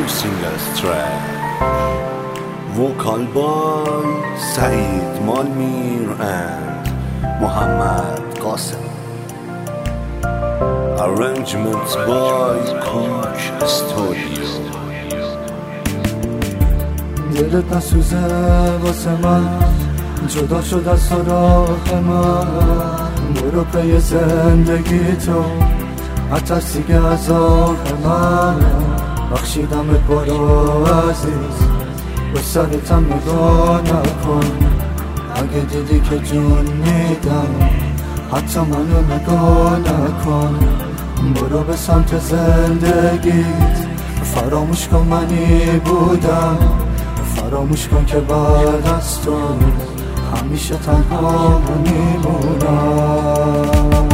singles track vocal by Saeed Malmir and Muhammad Qasim. Arrangements by Coach Studio. دلت نسوزه واسه من، جدا شد از سراغ من. برو پی زندگی تو، نترس دیگه از آه من. بخشیدمت برو عزیز، به سرتم نگاه نکن. اگه دیدی که جون میدم، حتی منو نگاه نکن. برو به سمت زندگیت، فراموش کن منی بودم. فراموش کن که بعد از تو همیشه تنها میمونم.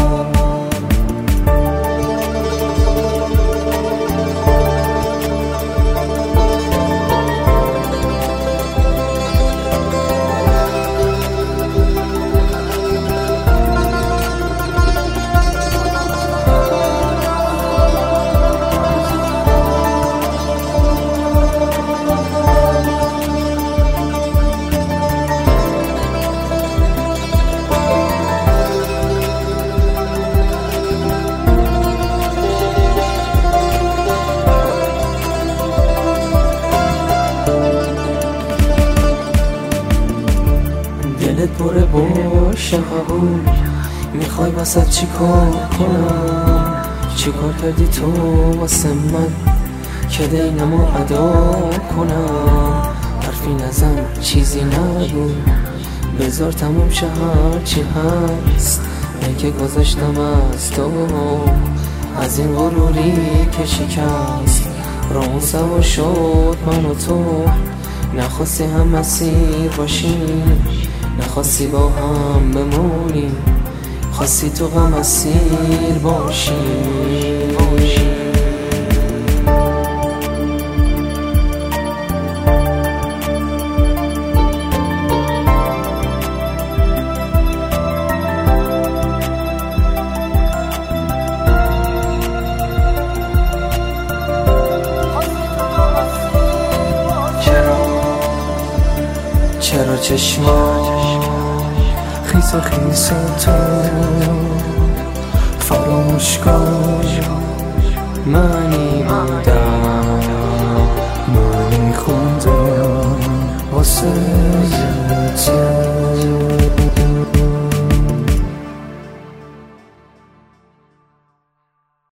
دلت پره باشه قبول، میخوای واسه چی کار کنم؟ چی کار کردی تو واسه من که دینمو ادا کنم؟ حرفی نزن چیزی نگو، بذار تموم شه هر چی هست. ای که گذاشتم از تو، از این غروری که شکست. راه سوا شد من و تو، نخواستی هم مسیر باشیم، نخواستی با هم بمونیم، خواستی تو غم اسیر باشیم. چرا چشمام خیس خیس تو فراموش کن منی بودم.